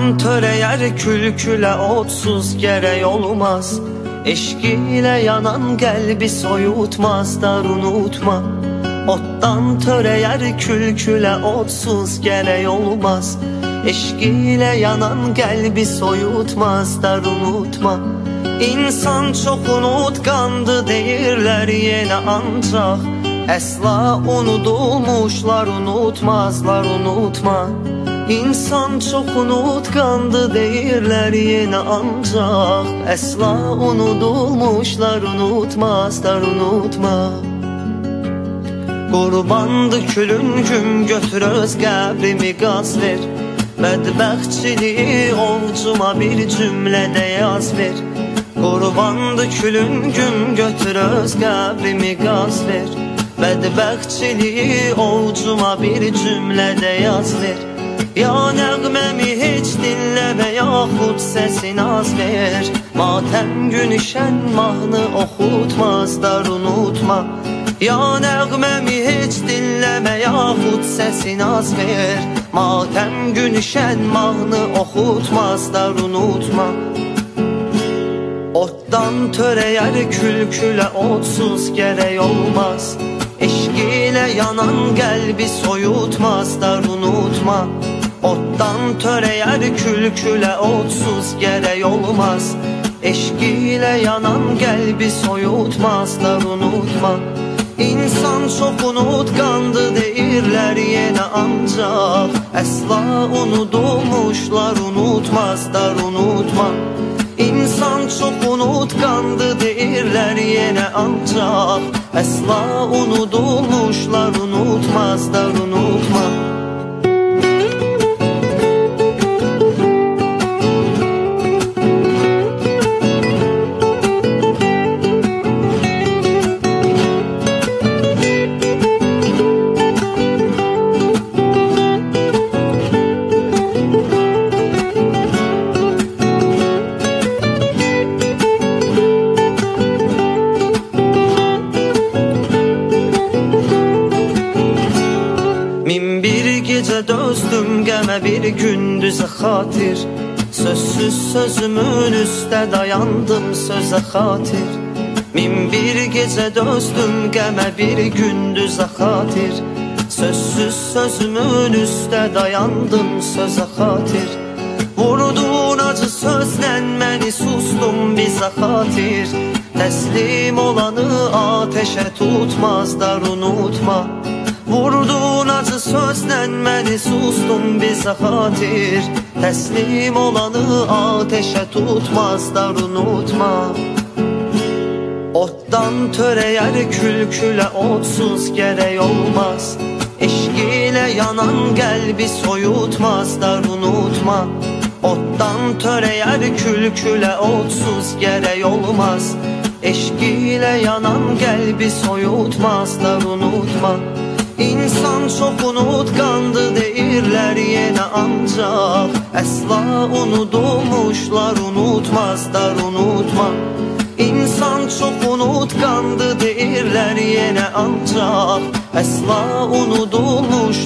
Otdan töreyer külküle otsuz gerek olmaz. Eşk ile yanan kalbi soyutmaz dar unutma. Otdan töreyer külküle otsuz gerek olmaz. Eşk ile yanan kalbi soyutmaz dar unutma. İnsan çok unutkandı deyirler yine ancak əsla unudulmuşlar unutmazlar unutma. İnsan çok unutkandı deyirler yine ancak əsla unudulmuşlar unutmazlar unutma. Qurbandı külüngüm götür öz qəbrimi qaz ver. Bədbəxtçiliyi ovcuma bir cümlədə yaz ver. Qurbandı külüngüm götür öz qəbrimi qaz ver. Bədbəxtçiliyi ovcuma bir cümlədə yaz ver. Ya nəğməmi heç dinləmə yaxud səsin az ver. Matəm günüşən mahnı oxutmazlar unutma. Ya nəğməmi heç dinləmə yaxud səsin az ver. Matəm günüşən mahnı oxutmazlar unutma. Otdan törəyər külkülə otsuz gerek olmaz. Eşk ile yanan kalbi soyutmazlar unutma. Otdan töreyer külküle otsuz gerek olmaz. Eşk ile yanan kalbi soyutmazlar unutma. İnsan çok unutkandı deyirler yine ancak əsla unudulmuşlar unutmazlar unutma. İnsan çok unutkandı deyirler yine ancak əsla unudulmuşlar unutmazlar unutma. Min bir gecə dözdüm qəmə bir gündüzə xatir. Sözsüz sözümün üstə dayandım sözə xatir. Min bir gecə dözdüm qəmə bir gündüzə xatir. Sözsüz sözümün üstə dayandım sözə xatir. Vurduğun acı sözlə məni sustum bizə xatir. Təslim olanı ateşə tutmazlar unutma. Vurduğun acı sözlə məni sustum bizə xatir. Təslim olanı ateşə tutmazlar unutma. Otdan törəyər külkülə otsuz gerek olmaz. Eşk ile yanan kalbi soyutmazlar unutma. Otdan törəyər külkülə otsuz gerek olmaz. Eşk ile yanan kalbi soyutmazlar unutma. İnsan çok unutkandı deyirler yine ancak əsla unudulmuşlar unutmazlar unutma. İnsan çok unutkandı deyirler yine ancak əsla unudulmuş